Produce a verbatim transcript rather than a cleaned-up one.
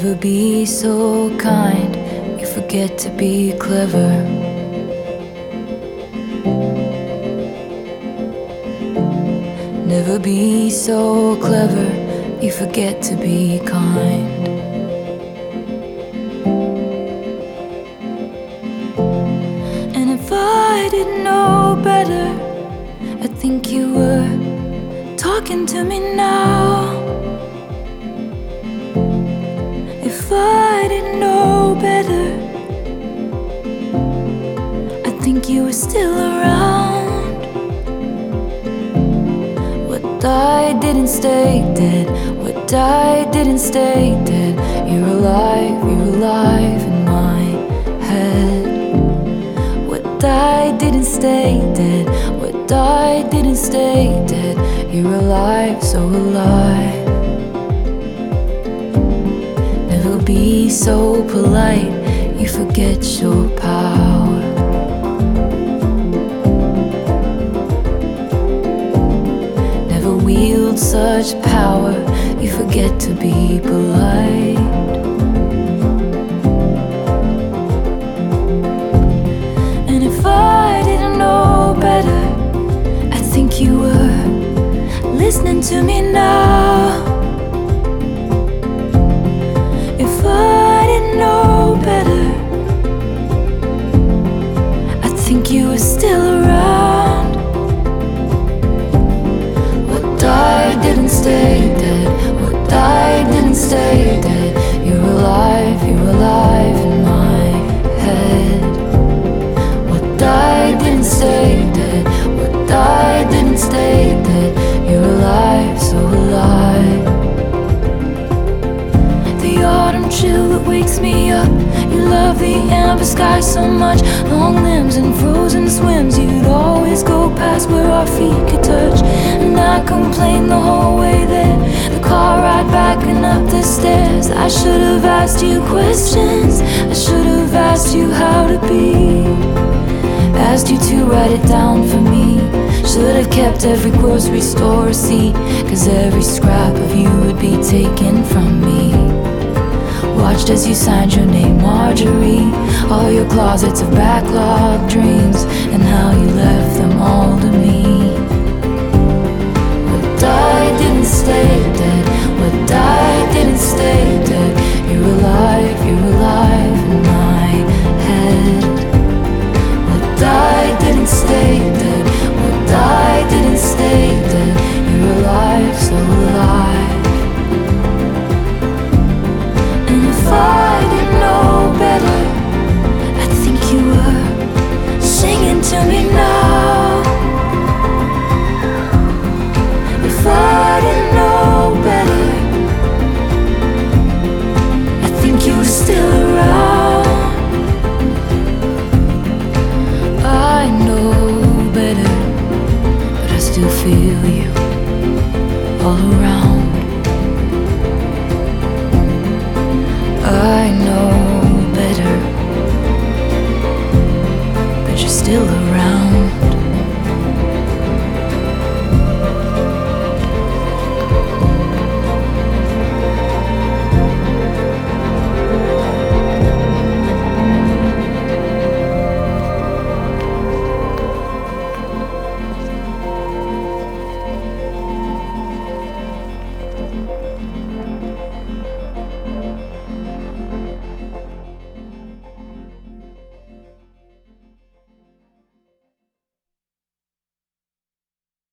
Never be so kind, you forget to be clever. Never be so clever, you forget to be kind. And if I didn't know better, I think you were talking to me now. If I didn't know better, I think you were still around. What died didn't stay dead. What died didn't stay dead. You're alive, you're alive in my head. What died didn't stay dead. What died didn't stay dead. You're alive, so alive. Never be so polite, you forget your power. Never wield such power, you forget to be polite. And if I didn't know better, I think you were listening to me now. If I didn't know better, I think you were still around. What died didn't stay dead. What died didn't stay dead. You're alive, you're alive in my head. What died didn't stay dead. What died didn't stay dead. You're alive, so alive. The autumn chill that wakes me up. You love the amber sky so much. Long limbs and frozen swims. You'd always go past where our feet could touch. And I complained the whole way there. The car ride back and up the stairs. I should have asked you questions. I should have asked you how to be. Asked you to write it down for me. Should have kept every grocery store receipt, 'cause every scrap of you would be taken from me. Watched as you signed your name, Marjorie. All your closets of backlog dreams, and how you left them all to me. What died didn't stay dead. What died didn't stay dead. You're alive, you're alive in my head. What died didn't stay dead. What died didn't stay dead. You're alive, so alive. And if I didn't know better, I think you were singing to me now. If I didn't know better, I think you were still around. I know better, but I still feel you all around. I know better, but you're still around.